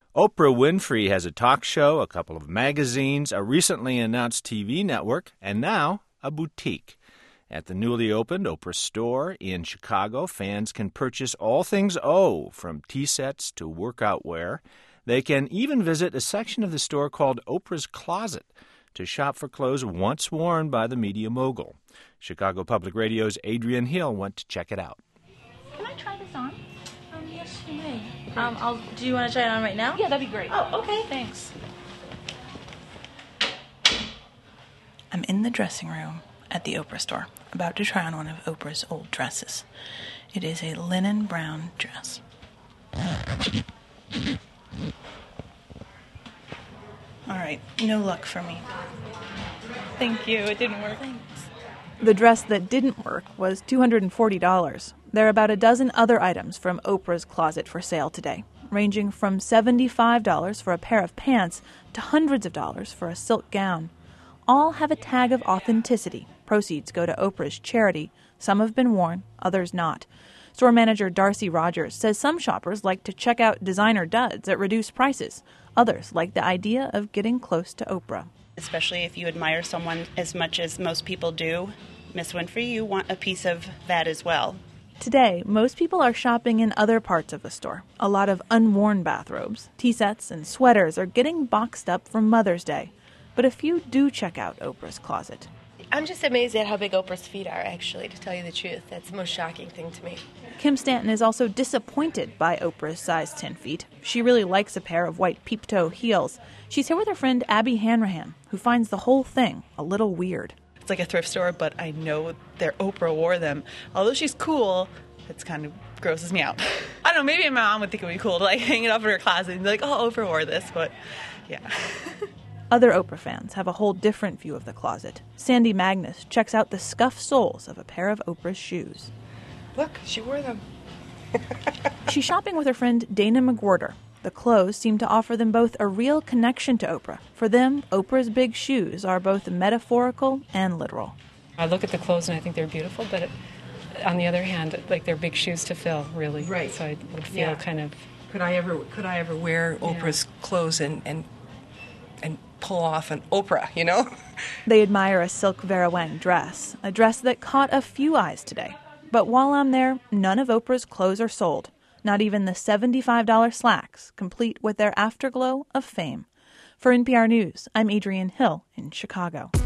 Oprah Winfrey has a talk show, a couple of magazines, a recently announced TV network, and now a boutique. At the newly opened Oprah store in Chicago, fans can purchase all things O, from tea sets to workout wear. They can even visit a section of the store called Oprah's Closet to shop for clothes once worn by the media mogul. Chicago Public Radio's Adrian Hill went to check it out. Can I try this on? Yes, you may. Do you want to try it on right now? Yeah, that'd be great. Oh, okay. Thanks. I'm in the dressing room at the Oprah store, about to try on one of Oprah's old dresses. It is a linen brown dress. All right, no luck for me. Thank you, it didn't work. Thanks. The dress that didn't work was $240. There are about a dozen other items from Oprah's Closet for sale today, ranging from $75 for a pair of pants to hundreds of dollars for a silk gown. All have a tag of authenticity. Proceeds go to Oprah's charity. Some have been worn, others not. Store manager Darcy Rogers says some shoppers like to check out designer duds at reduced prices. Others like the idea of getting close to Oprah. Especially if you admire someone as much as most people do, Miss Winfrey, you want a piece of that as well. Today, most people are shopping in other parts of the store. A lot of unworn bathrobes, tea sets, and sweaters are getting boxed up for Mother's Day. But a few do check out Oprah's Closet. I'm just amazed at how big Oprah's feet are, actually, to tell you the truth. That's the most shocking thing to me. Kim Stanton is also disappointed by Oprah's size 10 feet. She really likes a pair of white peep-toe heels. She's here with her friend Abby Hanrahan, who finds the whole thing a little weird. It's like a thrift store, but I know that Oprah wore them. Although she's cool, it's kind of grosses me out. I don't know, maybe my mom would think it would be cool to hang it up in her closet and be like, oh, Oprah wore this, but yeah. Other Oprah fans have a whole different view of the closet. Sandy Magnus checks out the scuffed soles of a pair of Oprah's shoes. Look, she wore them. She's shopping with her friend Dana McWhorter. The clothes seem to offer them both a real connection to Oprah. For them, Oprah's big shoes are both metaphorical and literal. I look at the clothes and I think they're beautiful, but on the other hand, they're big shoes to fill, really. Right. So I would feel kind of... Could I ever wear Oprah's clothes and pull off an Oprah, you know? They admire a silk Vera Wang dress, a dress that caught a few eyes today. But while I'm there, none of Oprah's clothes are sold. Not even the $75 slacks, complete with their afterglow of fame. For NPR News, I'm Adrian Hill in Chicago.